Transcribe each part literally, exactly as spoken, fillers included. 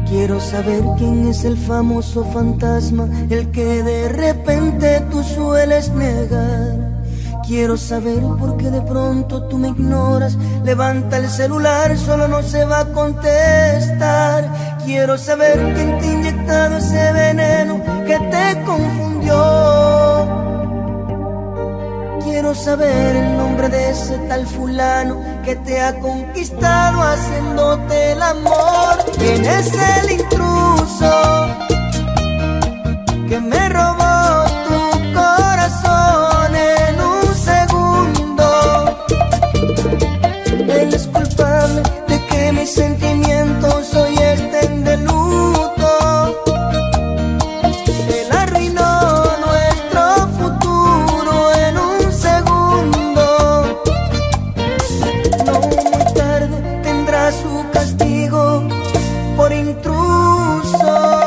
Quiero saber quién es el famoso fantasma, el que de repente tú sueles negar. Quiero saber por qué de pronto tú me ignoras. Levanta el celular, solo no se va a contestar. Quiero saber quién te ha inyectado ese veneno que te confundió. Quiero saber el nombre de ese tal fulano que te ha conquistado haciéndote el amor. ¿Quién es el intruso que me robó tu corazón en un segundo? Él es culpable de que mis sentimientos hoy estén de luto. Él arruinó nuestro futuro en un segundo. No muy tarde tendrá su castigo por intruso.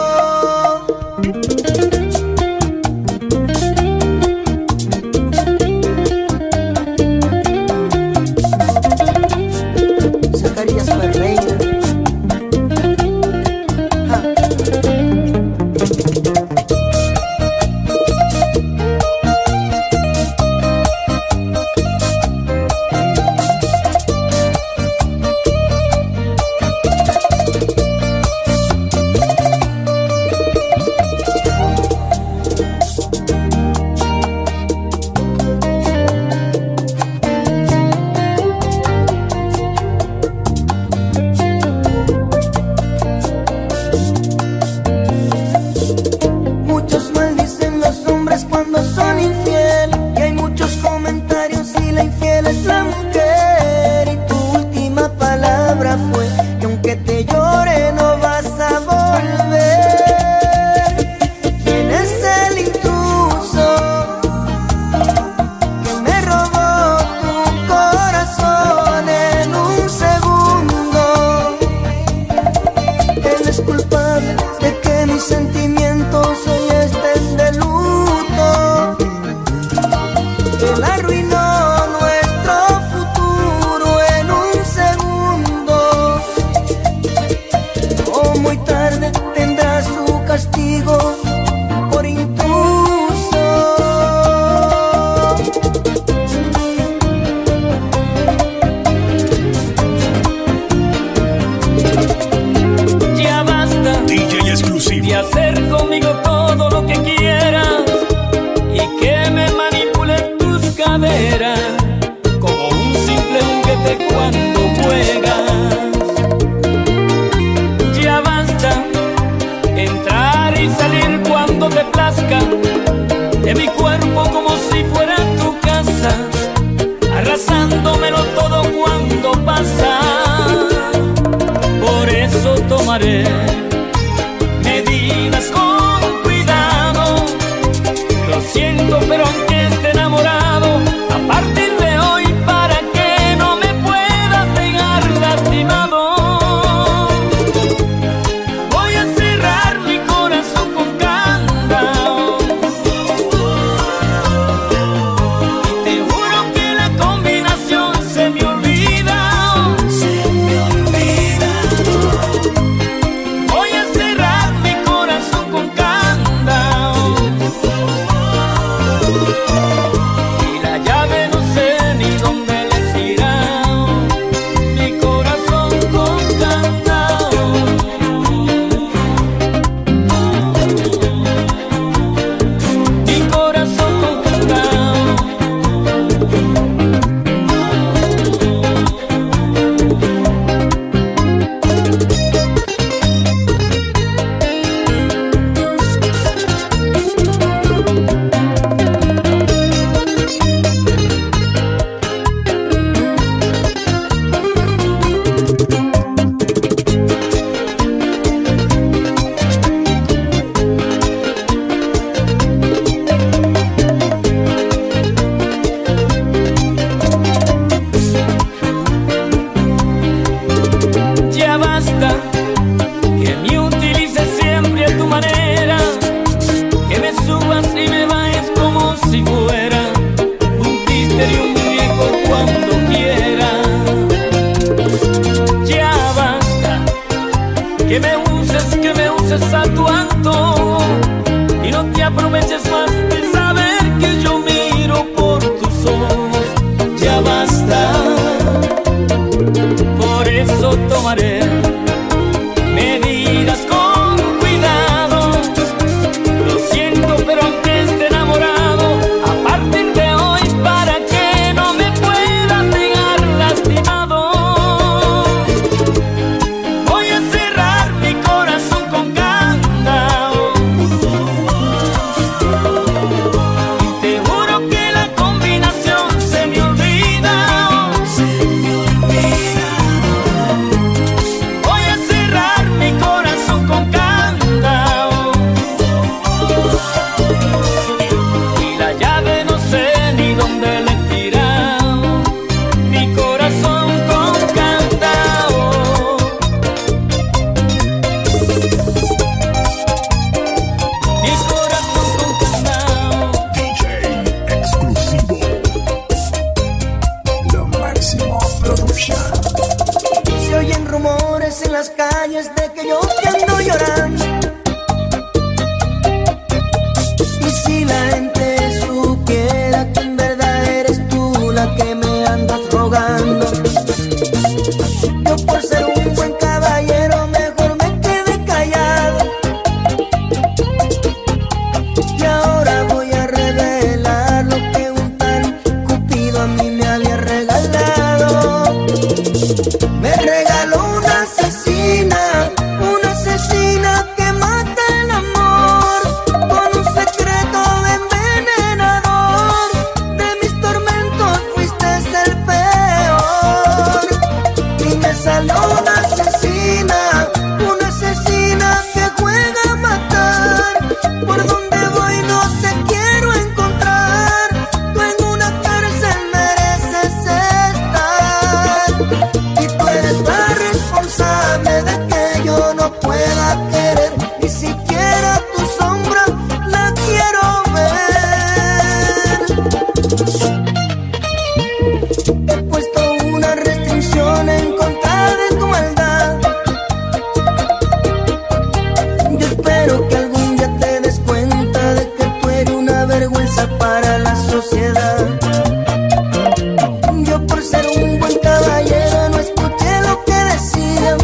Medidas con cuidado. Lo siento, pero aunque esté enamorado, a partir de hoy, para que no me puedas dejar lastimado, voy a cerrar mi corazón con candado. Y te juro que la combinación se me olvida. Se me olvida. Voy a cerrar mi corazón con candado. Y la llave no sé ni dónde le he tirado. Mi corazón con candado. Mi corazón con candado. Ya basta que me utilices siempre a tu manera, que me subas y me bajes como si fuera un títere y un muñeco cuando quiera. Ya basta que me uses, que me uses a tu antojo y no te aproveches más de saber que yo miro por tus ojos. Ya basta, por eso tomaré medidas con cuidado. Lo siento, pero aunque esté enamorado, a partir de hoy para que no me puedas dejar lastimado, voy a cerrar mi corazón con candado. Y te juro que la combinación se me olvida, se me olvida. Voy a cerrar mi corazón con candado. Y la llave no sé ni dónde le he tirado. Mi corazón con candado. Mi corazón con candado. D J exclusivo. Lo máximo production. Se oyen rumores en las calles de que yo te ando llorando. Y si la gente supiera que en verdad eres tú la que me andas rogando, yo por ser un buen caballero mejor me quedé callado. Y ahora voy a revelar lo que un tal Cupido a mí me había regalado. Me regaló una asesina, una asesina que mata el amor, con un secreto envenenador. De mis tormentos fuiste el peor. Y me salió una asesina, una asesina que juega a matar. Por donde voy no te quiero encontrar. Tú en una cárcel mereces estar. Y tú eres la responsable de que yo no pueda querer, ni siquiera tu sombra la quiero ver. He puesto una restricción en contra de tu maldad. Yo espero que algún día te des cuenta de que tú eres una vergüenza para la sociedad. Yo por ser un buen caballero no escuché lo que decían,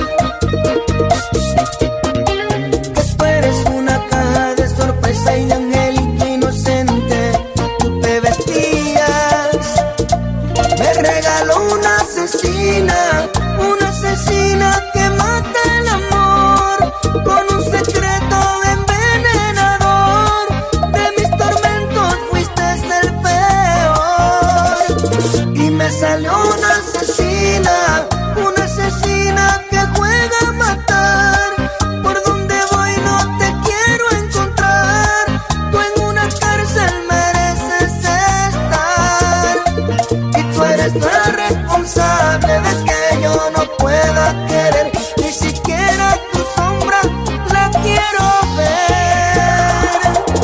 que tú eres una caja de sorpresa y de angelito inocente tú te vestías. Me regaló una asesina, una asesina que mata el amor, con un secreto envenenador. De mis tormentos fuiste el peor. Y me salió una asesina, una asesina que juega a matar. Por donde voy no te quiero encontrar. Tú en una cárcel mereces estar. Y tú eres la responsable de que yo no pueda querer, ni siquiera tu sombra la quiero ver.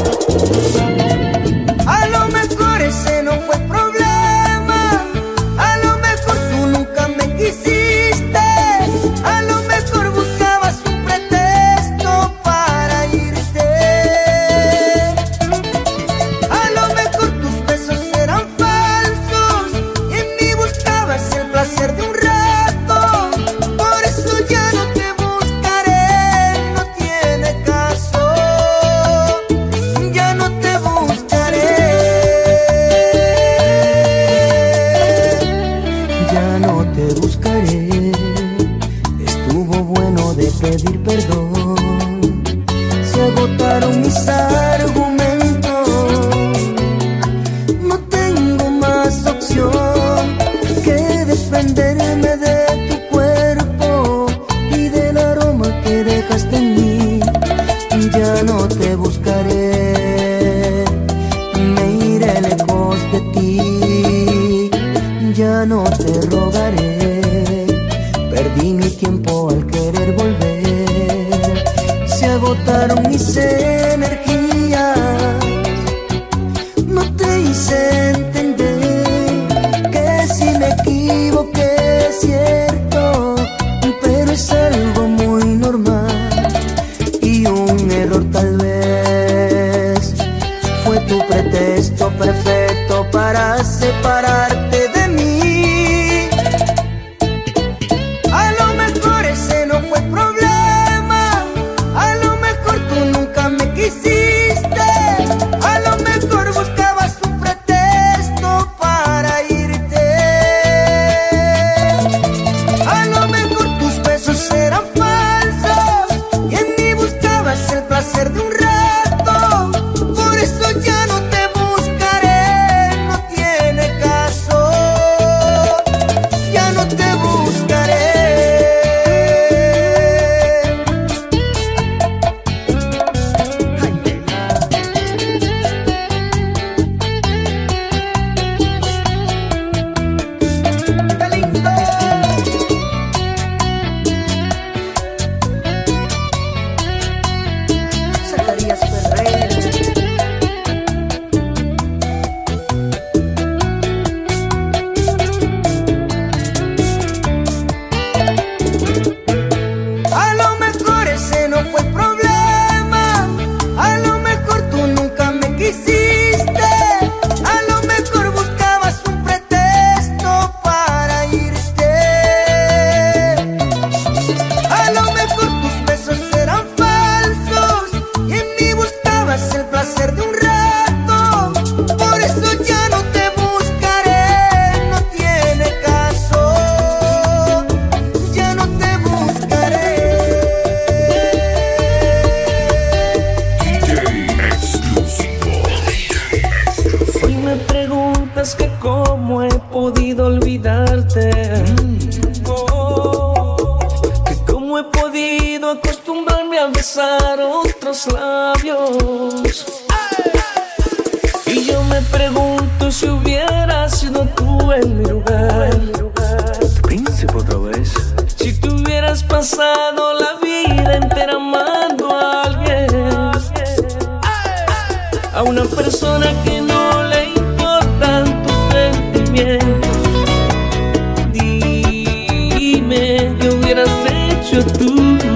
A lo mejor ese no fue el problema, a lo mejor tú nunca me quisiste, a lo mejor buscabas un pretexto para irte, a lo mejor tus besos eran falsos y en mí buscabas el placer de un rato. Por eso ya no te buscaré, no tiene caso, ya no te buscaré, ya no te buscaré. Estuvo bueno de pedir perdón, se agotaron mis argumentos, no tengo más opción que desprenderme de tu cuerpo y del aroma que dejaste en mí. Ya no te buscaré, me iré lejos de ti. Ya no te rogaré, perdí mi tiempo al querer volver. Se agotaron mis energías, no te hice entender que si me equivoqué es cierto, pero es algo muy normal. prohibido acostumbrarme a besar otros labios. Y yo me pregunto si hubiera sido tú en mi lugar. Príncipe otra vez. Si tú hubieras pasado la vida entera amando a alguien, a una persona que no le importan tus sentimientos, dime qué hubieras hecho tú.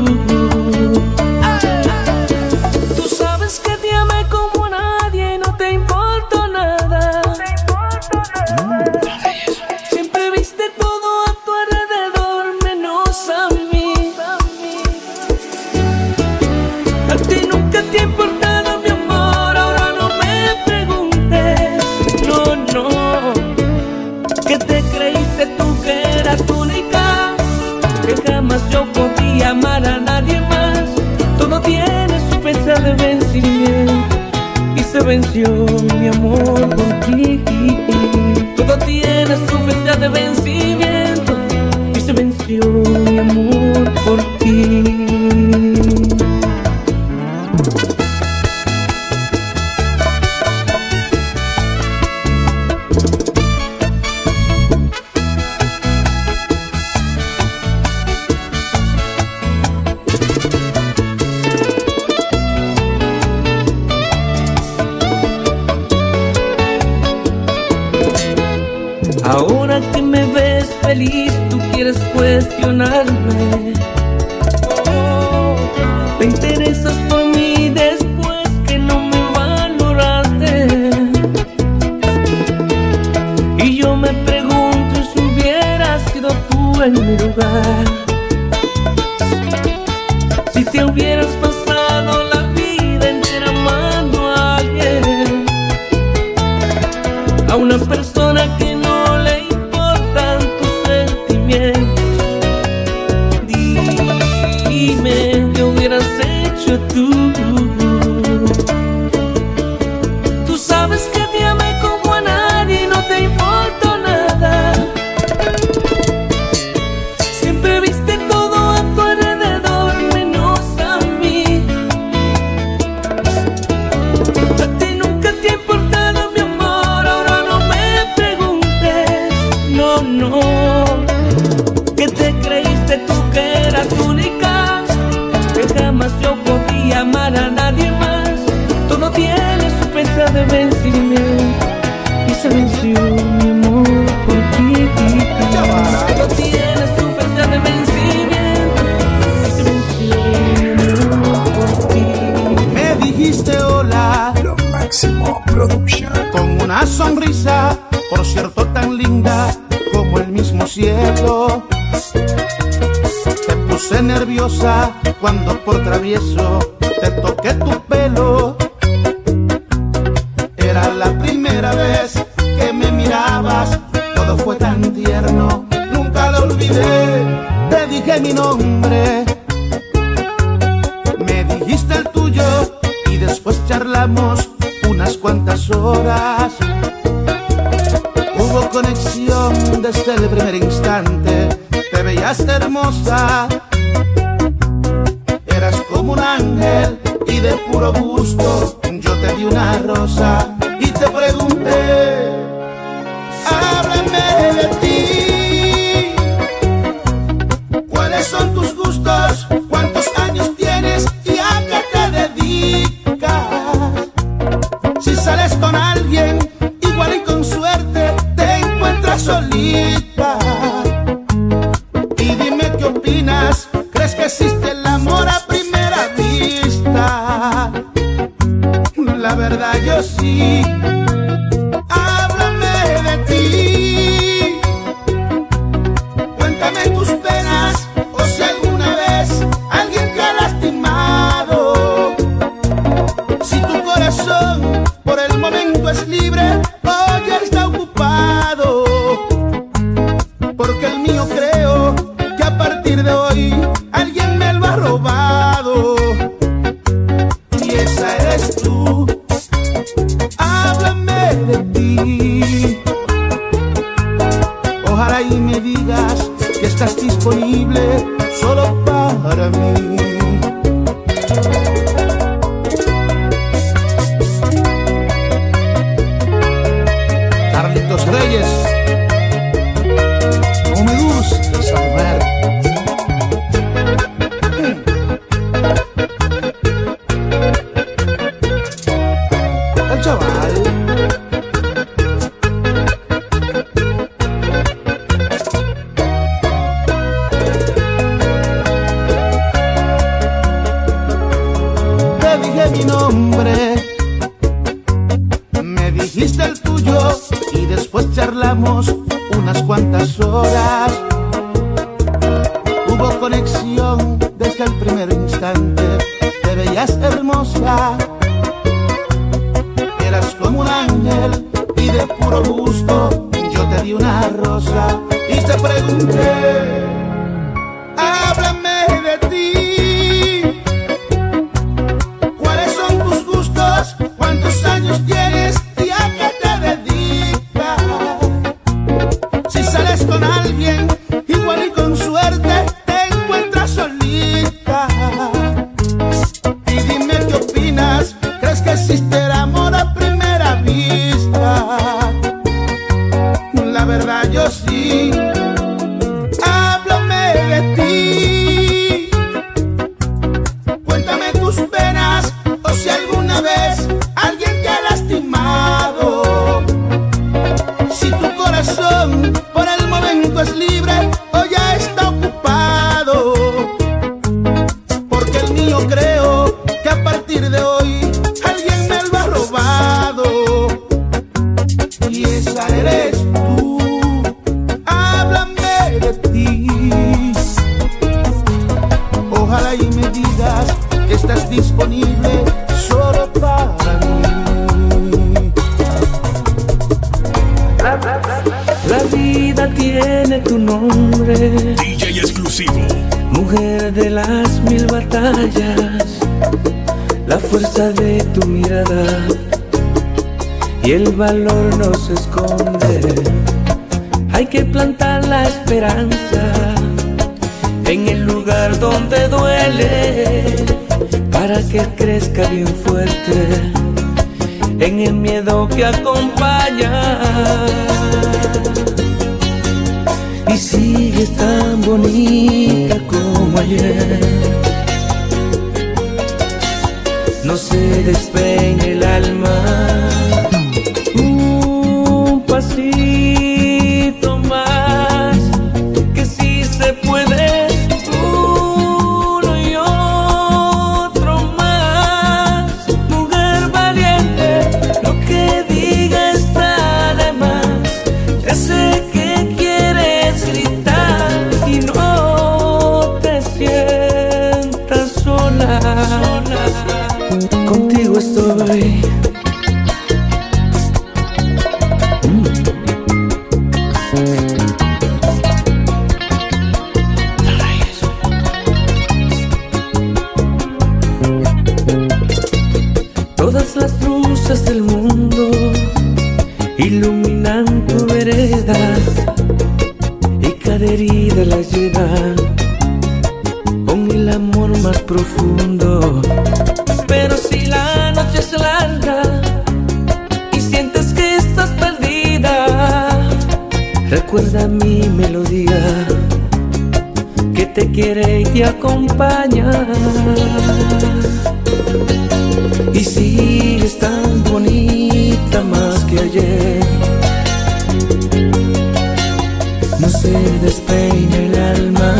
Tú sabes que te amé como a nadie y no te importó nada. Siempre viste todo a tu alrededor menos a mí. A ti nunca te ha importado mi amor, ahora no me preguntes. No, no, que te creíste tú que eras única, que jamás yo podía amar a nadie más. Todo tiene su fecha de vencimiento y se venció mi amor por ti. Todo tiene su fecha de vencimiento y se venció mi amor por ti. Ahora que me ves feliz, tú quieres cuestionarme. Te interesas por mí después que no me valoraste. Y yo me pregunto si hubieras sido tú en mi lugar, si te hubieras pasado la vida entera amando a alguien, a una persona que no dime qué hubieras hecho tú. Tú sabes que te amé como a nadie y no te importó nada. Siempre viste todo a tu alrededor menos a mí. A ti nunca te ha importado mi amor, ahora no me preguntes. No, no, que te creíste tú que eras única, que jamás yo podía amar a nadie más. Todo tiene su fecha de vencimiento y se venció mi amor por ti. Todo tiene su fecha de vencimiento y se venció mi amor por ti. Me dijiste hola, Lo Máximo Production. con una sonrisa, por cierto tan linda como el mismo cielo. Te puse nerviosa cuando por travieso te toqué tu pelo. Era la primera vez que me mirabas, todo fue tan tierno, nunca lo olvidé. Te dije mi nombre, me dijiste el tuyo y después charlamos unas cuantas horas. Hubo conexión desde el primer instante, te veías hermosa, eras como un ángel y de puro gusto yo te di una rosa y te pregunté, háblame de ti, ¿cuáles son tus gustos? ¿Cuántos años tienes y a qué te dedicas? Si sales con alguien, igual y con suerte te encuentras solita. Y dime qué opinas, ¿crees que existe el amor a primera vista? La verdad yo sí. Háblame de ti, cuéntame tus penas o si alguna vez alguien te ha lastimado. Si tu corazón por el momento es libre o ya está ocupado, porque el mío creo que a partir de hoy alguien me lo ha robado y esa eres tú. Háblame de ti, ojalá y me digas que estás disponible solo para mí. mi nombre, me dijiste el tuyo y después charlamos unas cuantas horas. Hubo conexión desde el primer instante, te veías hermosa, eras como un ángel y de puro gusto yo te di una rosa y te pregunté, háblame de ti, ¿cuáles son tus gustos? ¿Cuántos años tienes y a qué te dedicas? Si sales con alguien, igual y con suerte te encuentras solita. Y dime qué opinas, ¿crees que existe el amor a primera vista? La verdad yo sí. Háblame de ti, cuéntame tus penas o si alguna vez alguien te ha lastimado. Si tu corazón por el momento es libre o ya está ocupado, porque el mío creo que a partir de hoy alguien me lo ha robado y esa eres tú. Háblame de ti, ojalá y me digas que estás disponible solo para mí. La vida tiene tu nombre, D J exclusivo. mujer de las mil batallas, la fuerza de tu mirada y el valor no se esconde. Hay que plantar la esperanza en el lugar donde duele, para que crezca bien fuerte en el miedo que acompaña. Y sigues tan bonita como ayer, no se despeine el alma. Un pasito más, que sí se puede. Uno y otro más. Mujer valiente, lo que diga está de más. Ya sé que quieres gritar y no te sientas sola. Contigo estoy. Todas las luces del mundo iluminan tu vereda y cada herida la llena con el amor más profundo. Pero si la noche es larga y sientes que estás perdida, recuerda mi melodía que te quiere y te acompaña. Y sigues tan bonita más que ayer, no se despeine el alma.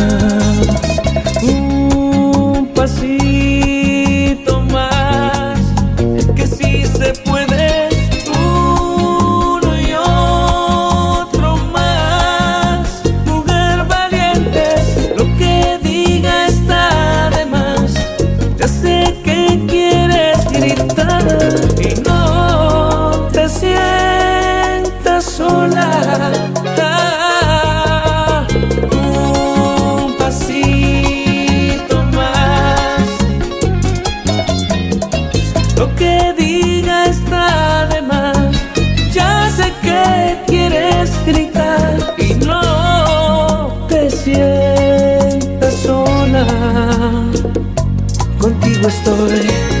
Un pasito más, que sí se puede. Uno y otro más. Mujer valiente, lo que diga está de más. Ya sé que quieres gritar y no te sientas sola. Ah, un pasito más, lo que diga está de más. Ya sé que quieres gritar y no te sientas sola. Contigo estoy.